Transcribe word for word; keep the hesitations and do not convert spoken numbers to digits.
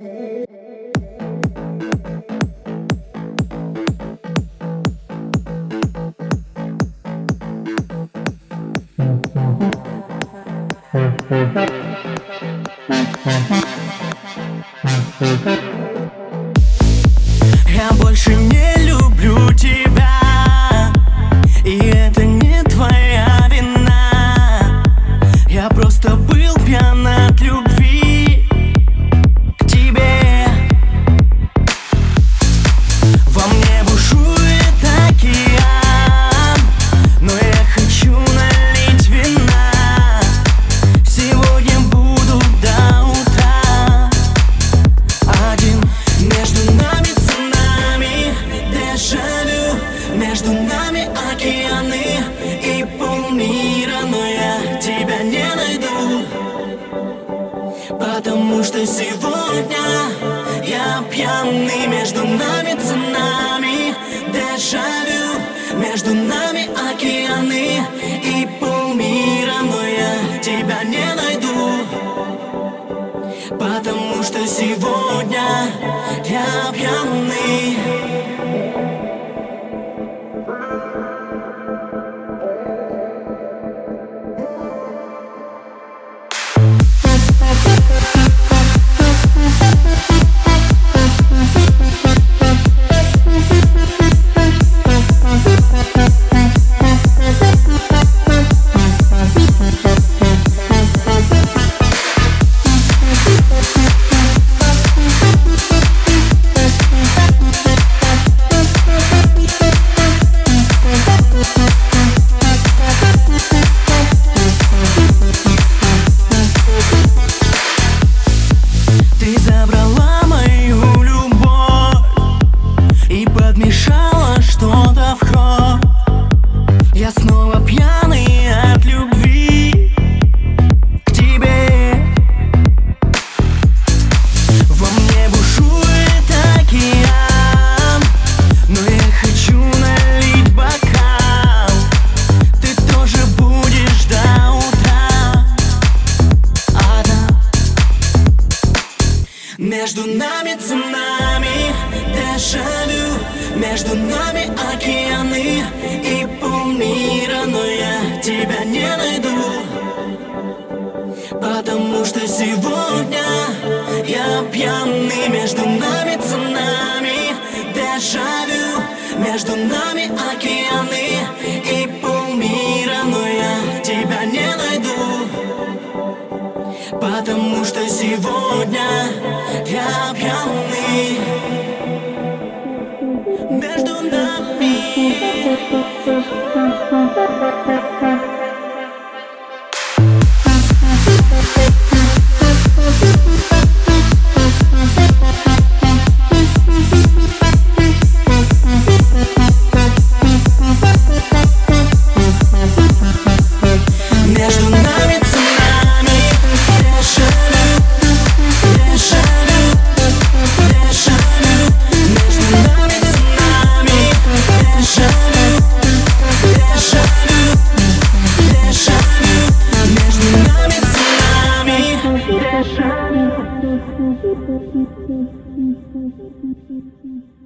Я больше не люблю тебя, и это не твоя вина. Я просто был пьян от любви к тебе. Во мне бушует океан, но я хочу налить вина. Сегодня буду до утра один. Между нами цунами, дежавю, между нами океаны и полмира, но я тебя не найду, потому что сегодня я пьяный. Между нами цунами, дежавю, между нами океаны и полмира, но я тебя не найду, потому что сегодня я пьяный. Ты забрала мою любовь и подмешала что-то в кровь. Я снова пьяный от любви к тебе. Во мне бушует океан, но я хочу налить бокал. Ты тоже будешь до утра одна. Между нами цунами, дежавю, между нами океаны и полмира, но я тебя не найду, потому что сегодня я пьяный. Между нами цунами, дежавю, между нами океаны и полмира, но я тебя не найду, потому что сегодня я пьяный. Между нами Между нами цунами, дежавю, дежавю, дежавю. Между нами цунами, дежавю, дежавю, дежавю. Между нами цунами, дежавю.